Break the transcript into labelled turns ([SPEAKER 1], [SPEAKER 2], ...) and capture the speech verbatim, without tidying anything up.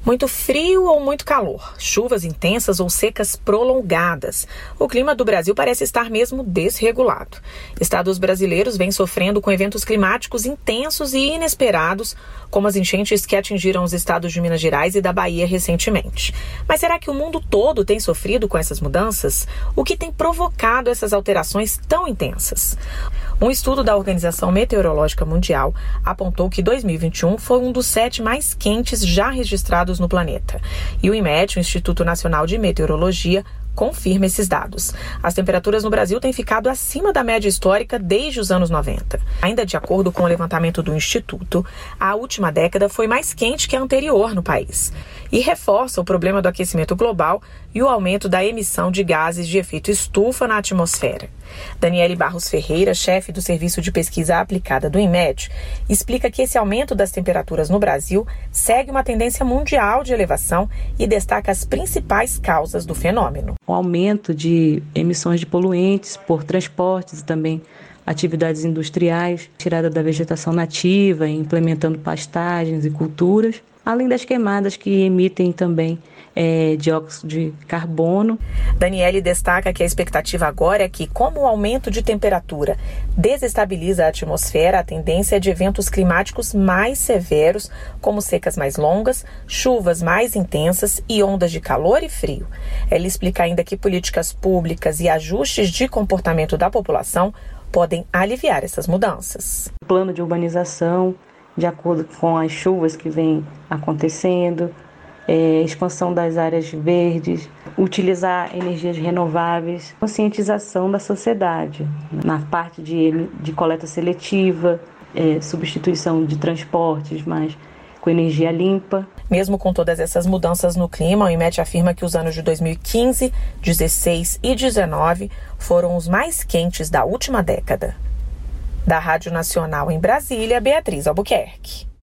[SPEAKER 1] Muito frio ou muito calor, chuvas intensas ou secas prolongadas. O clima do Brasil parece estar mesmo desregulado. Estados brasileiros vêm sofrendo com eventos climáticos intensos e inesperados, como as enchentes que atingiram os estados de Minas Gerais e da Bahia recentemente. Mas será que o mundo todo tem sofrido com essas mudanças? O que tem provocado essas alterações tão intensas? Um estudo da Organização Meteorológica Mundial apontou que dois mil e vinte e um foi um dos sete mais quentes já registrados no planeta. E o IMET, o Instituto Nacional de Meteorologia, confirma esses dados. As temperaturas no Brasil têm ficado acima da média histórica desde os anos noventa. Ainda de acordo com o levantamento do Instituto, a última década foi mais quente que a anterior no país e reforça o problema do aquecimento global e o aumento da emissão de gases de efeito estufa na atmosfera. Daniele Barros Ferreira, chefe do Serviço de Pesquisa Aplicada do IMET, explica que esse aumento das temperaturas no Brasil segue uma tendência mundial de elevação e destaca as principais causas do fenômeno.
[SPEAKER 2] O aumento de emissões de poluentes por transportes e também atividades industriais, tirada da vegetação nativa, implementando pastagens e culturas, além das queimadas que emitem também é, dióxido de carbono.
[SPEAKER 1] Daniele destaca que a expectativa agora é que, como o aumento de temperatura desestabiliza a atmosfera, a tendência é de eventos climáticos mais severos, como secas mais longas, chuvas mais intensas e ondas de calor e frio. Ela explica ainda que políticas públicas e ajustes de comportamento da população podem aliviar essas mudanças.
[SPEAKER 2] Plano de urbanização, de acordo com as chuvas que vêm acontecendo, é, expansão das áreas verdes, utilizar energias renováveis, conscientização da sociedade na parte de, de coleta seletiva, é, substituição de transportes, mas com energia limpa.
[SPEAKER 1] Mesmo com todas essas mudanças no clima, o IMET afirma que os anos de dois mil e quinze, dezesseis e dezenove foram os mais quentes da última década. Da Rádio Nacional em Brasília, Beatriz Albuquerque.